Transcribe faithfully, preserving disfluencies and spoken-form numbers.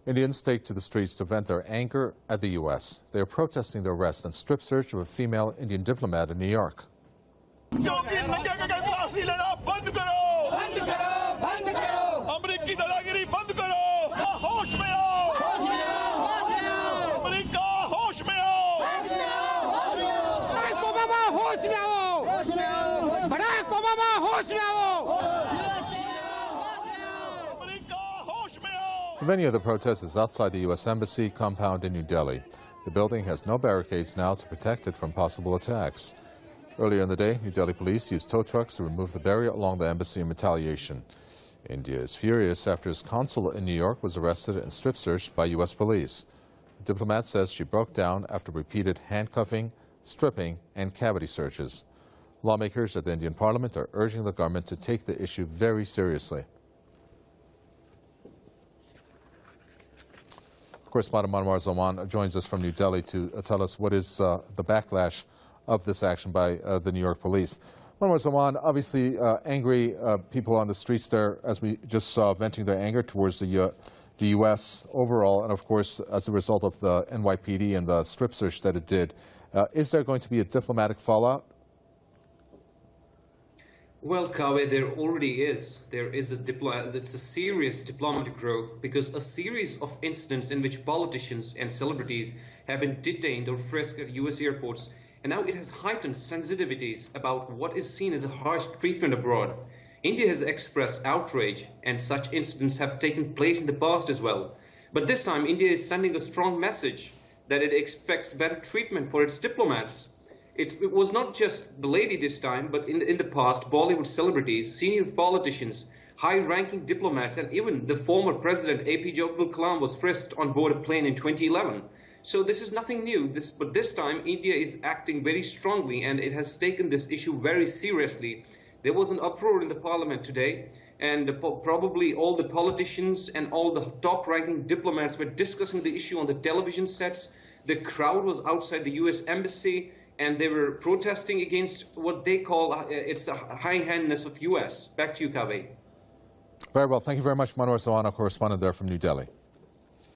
Indians take to the streets to vent their anger at the U S. They are protesting the arrest and strip search of a female Indian diplomat in New York. The venue of the protest is outside the U S Embassy compound in New Delhi. The building has no barricades now to protect it from possible attacks. Earlier in the day, New Delhi police used tow trucks to remove the barrier along the embassy in retaliation. India is furious after his consul in New York was arrested and strip searched by U S police. The diplomat says she broke down after repeated handcuffing, stripping, and cavity searches. Lawmakers at the Indian Parliament are urging the government to take the issue very seriously. Correspondent Manwar Zaman joins us from New Delhi to uh, tell us what is uh, the backlash of this action by uh, the New York police. Manwar Zaman, obviously uh, angry uh, people on the streets there, as we just saw, venting their anger towards the, uh, the U S overall, and of course as a result of the N Y P D and the strip search that it did. Uh, is there going to be a diplomatic fallout? Well, Kaveh, there already is. There is a diplo- it's a serious diplomatic row because a series of incidents in which politicians and celebrities have been detained or frisked at U S airports, and now it has heightened sensitivities about what is seen as a harsh treatment abroad. India has expressed outrage, and such incidents have taken place in the past as well. But this time, India is sending a strong message that it expects better treatment for its diplomats. It, it was not just the lady this time, but in, in the past, Bollywood celebrities, senior politicians, high-ranking diplomats, and even the former president A P J Abdul Kalam was frisked on board a plane in twenty eleven. So this is nothing new, this, but this time India is acting very strongly and it has taken this issue very seriously. There was an uproar in the parliament today, and the, probably all the politicians and all the top-ranking diplomats were discussing the issue on the television sets. The crowd was outside the U S embassy, and they were protesting against what they call uh, it's the high-handedness of U S. Back to you, Kaveh. Very well. Thank you very much, Manwar Zaman, correspondent there from New Delhi.